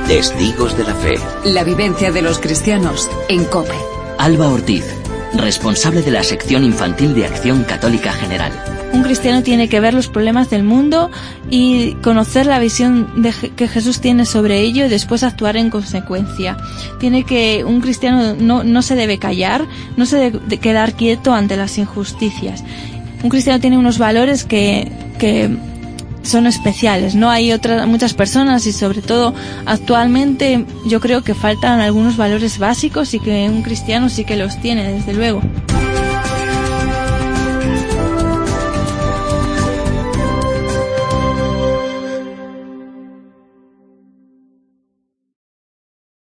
Testigos de la Fe. La vivencia de los cristianos en COPE. Alba Ortiz, responsable de la sección infantil de Acción Católica General. Un cristiano tiene que ver los problemas del mundo y conocer la visión que Jesús tiene sobre ello y después actuar en consecuencia. Un cristiano no se debe callar, no se debe quedar quieto ante las injusticias. Un cristiano tiene unos valores que son especiales, ¿no? Hay muchas personas y sobre todo actualmente yo creo que faltan algunos valores básicos y que un cristiano sí que los tiene, desde luego.